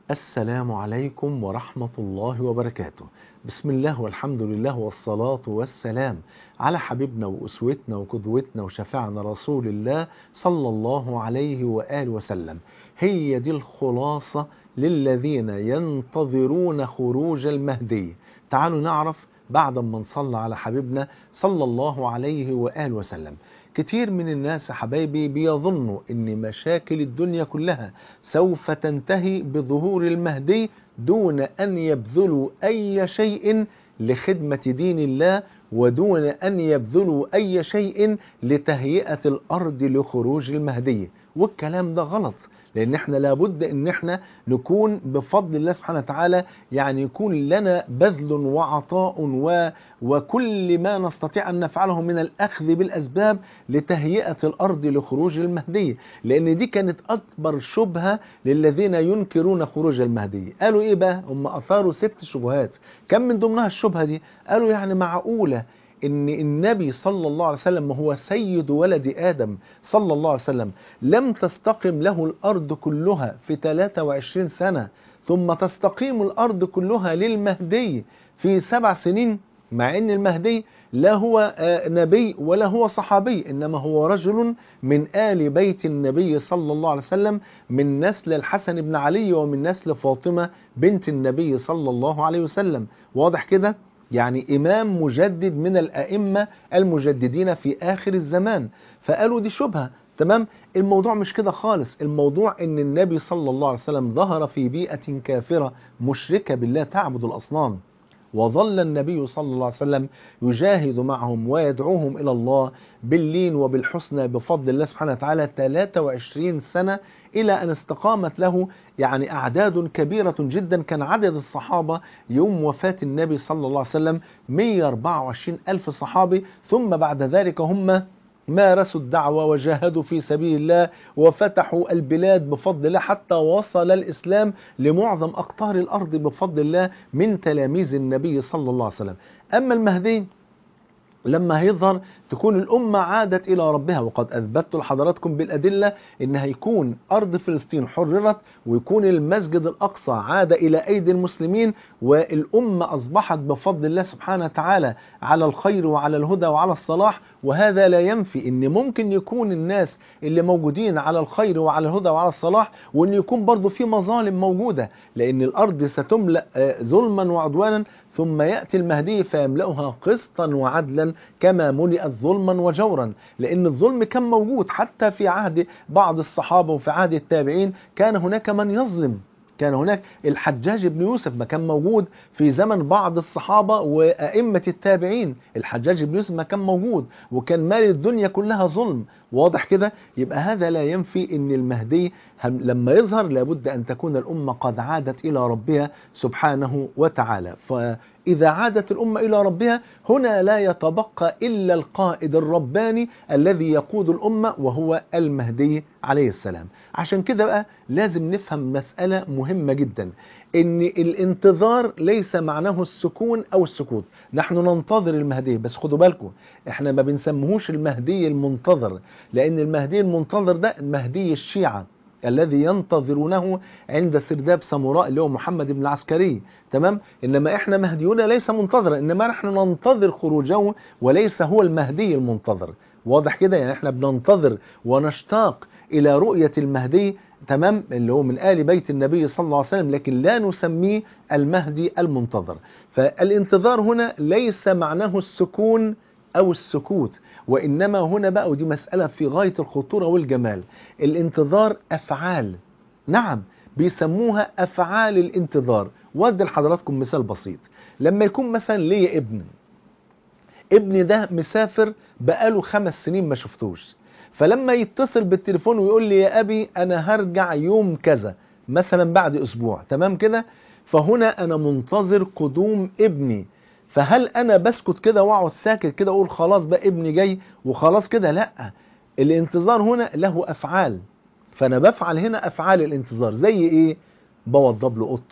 السلام عليكم ورحمة الله وبركاته. بسم الله والحمد لله والصلاة والسلام على حبيبنا وأسوتنا وقدوتنا وشفيعنا رسول الله صلى الله عليه وآله وسلم. هي دي الخلاصة للذين ينتظرون خروج المهدي. تعالوا نعرف بعد ما نصلى على حبيبنا صلى الله عليه وآله وسلم. كتير من الناس حبايبي بيظنوا ان مشاكل الدنيا كلها سوف تنتهي بظهور المهدي دون ان يبذلوا اي شيء لخدمة دين الله، ودون ان يبذلوا اي شيء لتهيئة الارض لخروج المهدي. والكلام ده غلط، لان احنا لابد ان احنا نكون بفضل الله سبحانه وتعالى يعني يكون لنا بذل وعطاء وكل ما نستطيع ان نفعله من الاخذ بالاسباب لتهيئة الارض لخروج المهدي. لان دي كانت اكبر شبهة للذين ينكرون خروج المهدي. قالوا ايه بقى؟ هم اثاروا 6 شبهات. كم من ضمنها الشبهة دي؟ قالوا يعني معقولة ان النبي صلى الله عليه وسلم هو سيد ولد آدم صلى الله عليه وسلم لم تستقم له الأرض كلها في 23 سنة ثم تستقيم الأرض كلها للمهدي في 7 سنين؟ مع ان المهدي لا هو نبي ولا هو صحابي، انما هو رجل من آل بيت النبي صلى الله عليه وسلم، من نسل الحسن بن علي ومن نسل فاطمة بنت النبي صلى الله عليه وسلم. واضح كده؟ يعني إمام مجدد من الأئمة المجددين في آخر الزمان. فقالوا دي شبهة. تمام؟ الموضوع مش كده خالص. الموضوع ان النبي صلى الله عليه وسلم ظهر في بيئة كافرة مشركة بالله تعبد الأصنام، وظل النبي صلى الله عليه وسلم يجاهد معهم ويدعوهم إلى الله باللين وبالحسنى بفضل الله سبحانه وتعالى 23 سنة، إلى أن استقامت له يعني أعداد كبيرة جدا. كان عدد الصحابة يوم وفاة النبي صلى الله عليه وسلم 124 ألف صحابي. ثم بعد ذلك هم مارسوا الدعوة وجاهدوا في سبيل الله وفتحوا البلاد بفضل الله، حتى وصل الإسلام لمعظم أقطار الأرض بفضل الله من تلاميذ النبي صلى الله عليه وسلم. أما المهدي لما هيظهر تكون الأمة عادت إلى ربها، وقد أثبتت لحضراتكم بالأدلة إن هيكون أرض فلسطين حررت، ويكون المسجد الأقصى عاد إلى أيدي المسلمين، والأمة أصبحت بفضل الله سبحانه وتعالى على الخير وعلى الهدى وعلى الصلاح. وهذا لا ينفي إن ممكن يكون الناس اللي موجودين على الخير وعلى الهدى وعلى الصلاح وإن يكون برضو في مظالم موجودة، لأن الأرض ستملأ ظلما وعدوانا، ثم يأتي المهدي فيملأها قسطا وعدلا كما ملئت ظلما وجورا. لأن الظلم كان موجود حتى في عهد بعض الصحابة وفي عهد التابعين، كان هناك من يظلم. كان هناك الحجاج بن يوسف ما كان موجود في زمن بعض الصحابة وأئمة التابعين. الحجاج بن يوسف ما كان موجود وكان مال الدنيا كلها ظلم. واضح كده؟ يبقى هذا لا ينفي ان المهدي لما يظهر لابد ان تكون الأمة قد عادت إلى ربها سبحانه وتعالى. فإذا عادت الأمة إلى ربها هنا لا يتبقى إلا القائد الرباني الذي يقود الأمة، وهو المهدي عليه السلام. عشان كده بقى لازم نفهم مسألة مهمة جدا، ان الانتظار ليس معناه السكون او السكوت. نحن ننتظر المهدي، بس خدوا بالكم احنا ما بنسميهوش المهدي المنتظر، لان المهدي المنتظر ده مهدي الشيعة الذي ينتظرونه عند سرداب ساموراء اللي هو محمد بن العسكري. تمام؟ انما احنا مهدينا ليس منتظرا، انما نحن ننتظر خروجه وليس هو المهدي المنتظر. واضح كده؟ يعني احنا بننتظر ونشتاق الى رؤية المهدي، تمام، اللي هو من آل بيت النبي صلى الله عليه وسلم، لكن لا نسميه المهدي المنتظر. فالانتظار هنا ليس معناه السكون أو السكوت، وإنما هنا بقى، ودي مسألة في غاية الخطورة والجمال، الانتظار أفعال. نعم، بيسموها أفعال الانتظار. وادي لحضراتكم مثال بسيط. لما يكون مثلا لي ابني ده مسافر بقاله 5 سنين ما شفتوش، فلما يتصل بالتليفون ويقول لي يا أبي أنا هرجع يوم كذا مثلا بعد أسبوع، تمام كده؟ فهنا أنا منتظر قدوم ابني. فهل أنا بسكت كده وأقعد ساكت كده أقول خلاص بقى ابني جاي وخلاص كده؟ لأ، الانتظار هنا له أفعال. فأنا بفعل هنا أفعال الانتظار. زي إيه؟ بوضب له أوضته،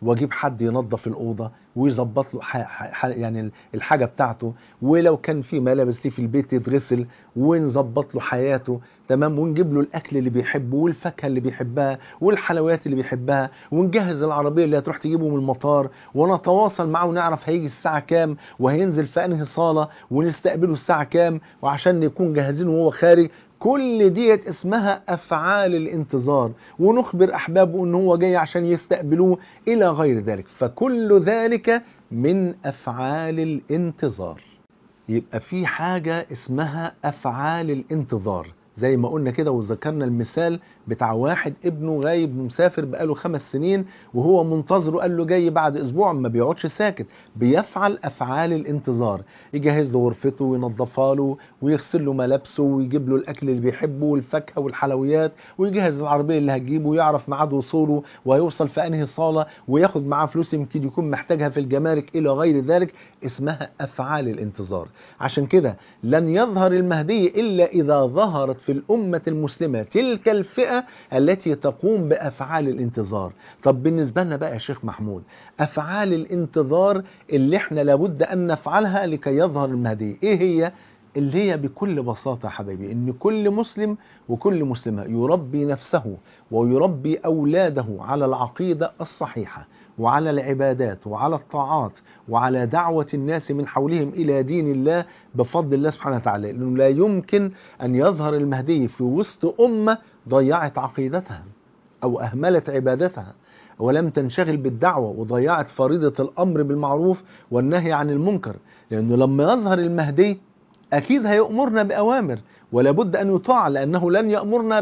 واجيب حد ينظف الاوضه ويظبط له يعني الحاجه بتاعته، ولو كان في ملابس ليه في البيت يتغسل ونظبط له حياته، تمام، ونجيب له الاكل اللي بيحبه والفاكهه اللي بيحبها والحلويات اللي بيحبها، ونجهز العربيه اللي هتروح تجيبه من المطار، ونتواصل معاه ونعرف هيجي الساعه كام وهينزل في انهي صاله ونستقبله الساعه كام وعشان نكون جاهزين وهو خارج. كل ديت اسمها افعال الانتظار، ونخبر احبابه ان هو جاي عشان يستقبلوه الى غير ذلك. فكل ذلك من افعال الانتظار. يبقى في حاجة اسمها افعال الانتظار زي ما قلنا كده، وذكرنا المثال بتاع واحد ابنه غايب مسافر بقاله 5 سنين وهو منتظره، قال له جاي بعد اسبوع، ما بيقعدش ساكت، بيفعل افعال الانتظار، يجهز له غرفته وينظفها له ويغسل له ملابسه ويجيب له الاكل اللي بيحبه والفاكهه والحلويات، ويجهز العربيه اللي هتجيبه ويعرف ميعاد وصوله وهيوصل في انهي صاله، وياخد معاه فلوس يمكن يكون محتاجها في الجمارك الى غير ذلك. اسمها افعال الانتظار. عشان كده لن يظهر المهدي الا اذا ظهرت في الامه المسلمه تلك الفئه التي تقوم بافعال الانتظار. طب بالنسبه لنا بقى يا شيخ محمود، افعال الانتظار اللي احنا لابد ان نفعلها لكي يظهر المهدي ايه هي؟ اللي هي بكل بساطة حبيبي ان كل مسلم وكل مسلمة يربي نفسه ويربي اولاده على العقيدة الصحيحة وعلى العبادات وعلى الطاعات وعلى دعوة الناس من حولهم الى دين الله بفضل الله سبحانه وتعالى. لانه لا يمكن ان يظهر المهدي في وسط امة ضيعت عقيدتها او اهملت عبادتها ولم تنشغل بالدعوة وضيعت فريضة الامر بالمعروف والنهي عن المنكر. لانه لما يظهر المهدي أكيد هيأمرنا بأوامر ولا بد أن يطاع، لأنه لن يأمرنا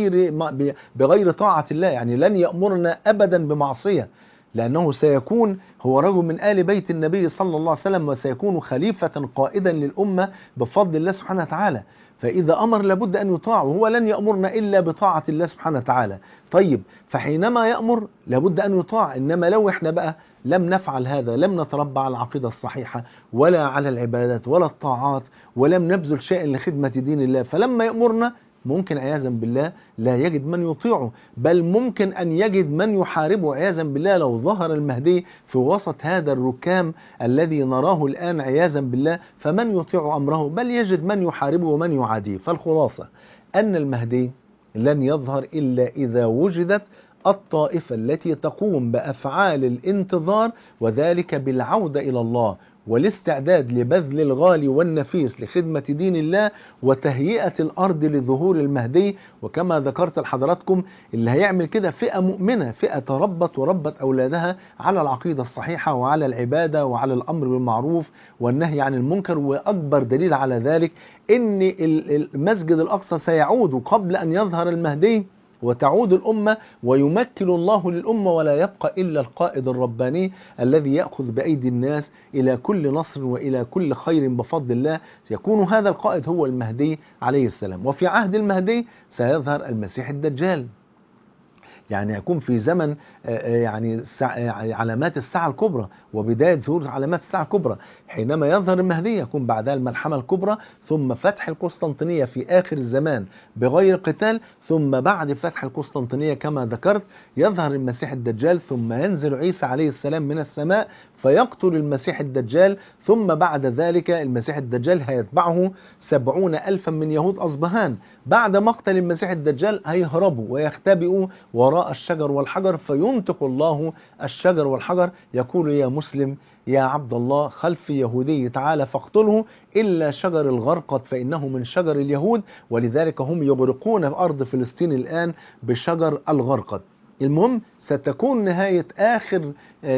بغير طاعة الله، يعني لن يأمرنا أبدا بمعصية، لأنه سيكون هو رجل من آل بيت النبي صلى الله عليه وسلم وسيكون خليفة قائدا للأمة بفضل الله سبحانه وتعالى. فإذا أمر لابد أن يطاع، وهو لن يأمرنا إلا بطاعة الله سبحانه وتعالى. طيب فحينما يأمر لابد أن يطاع، إنما لو إحنا بقى لم نفعل هذا، لم نتربى على العقيدة الصحيحة ولا على العبادات ولا الطاعات ولم نبذل شيئا لخدمة دين الله، فلما يأمرنا ممكن عياذا بالله لا يجد من يطيعه، بل ممكن أن يجد من يحاربه عياذا بالله. لو ظهر المهدي في وسط هذا الركام الذي نراه الآن عياذا بالله فمن يطيع أمره؟ بل يجد من يحاربه ومن يعاديه. فالخلاصة أن المهدي لن يظهر إلا إذا وجدت الطائفة التي تقوم بأفعال الانتظار، وذلك بالعودة إلى الله والاستعداد لبذل الغالي والنفيس لخدمة دين الله وتهيئة الأرض لظهور المهدي. وكما ذكرت لحضراتكم اللي هيعمل كده فئة مؤمنة، فئة تربت وربت أولادها على العقيدة الصحيحة وعلى العبادة وعلى الأمر بالمعروف والنهي عن المنكر. وأكبر دليل على ذلك إن المسجد الأقصى سيعود قبل أن يظهر المهدي وتعود الأمة ويمكن الله للأمة، ولا يبقى إلا القائد الرباني الذي يأخذ بأيدي الناس إلى كل نصر وإلى كل خير بفضل الله. يكون هذا القائد هو المهدي عليه السلام. وفي عهد المهدي سيظهر المسيح الدجال، يعني يكون في زمن يعني علامات الساعة الكبرى وبداية ظهور علامات الساعة الكبرى. حينما يظهر المهدي يكون بعدها الملحمة الكبرى، ثم فتح القسطنطينية في آخر الزمان بغير قتال، ثم بعد فتح القسطنطينية كما ذكرت يظهر المسيح الدجال، ثم ينزل عيسى عليه السلام من السماء فيقتل المسيح الدجال. ثم بعد ذلك المسيح الدجال هيتبعه 70,000 من يهود أصبهان. بعد مقتل المسيح الدجال هيهربوا ويختبئوا وراء الشجر والحجر، فينطق الله الشجر والحجر يقول يا مسلم يا عبد الله خلف يهودي تعالى فاقتله إلا شجر الغرقد فإنه من شجر اليهود، ولذلك هم يغرقون في أرض فلسطين الآن بشجر الغرقد. المهم ستكون نهاية آخر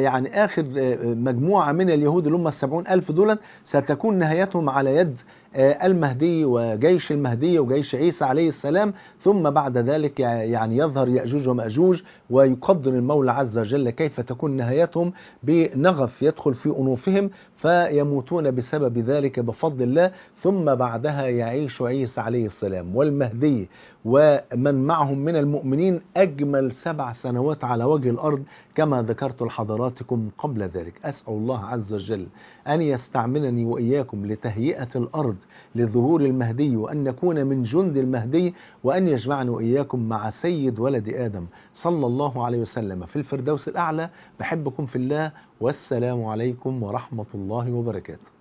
مجموعة من اليهود اللي هم 70,000 دول، ستكون نهايتهم على يد المهدي وجيش المهدي وجيش عيسى عليه السلام. ثم بعد ذلك يعني يظهر يأجوج ومأجوج، ويقدر المولى عز وجل كيف تكون نهايتهم بنغف يدخل في أنوفهم فيموتون بسبب ذلك بفضل الله. ثم بعدها يعيش عيسى عليه السلام والمهدي ومن معهم من المؤمنين أجمل 7 سنوات على وجه الأرض كما ذكرت لحضراتكم قبل ذلك. أسأل الله عز وجل أن يستعملني وإياكم لتهيئة الأرض لظهور المهدي وأن نكون من جند المهدي، وأن يجمعنا وإياكم مع سيد ولد آدم صلى الله عليه وسلم في الفردوس الأعلى. بحبكم في الله، والسلام عليكم ورحمة الله وبركاته.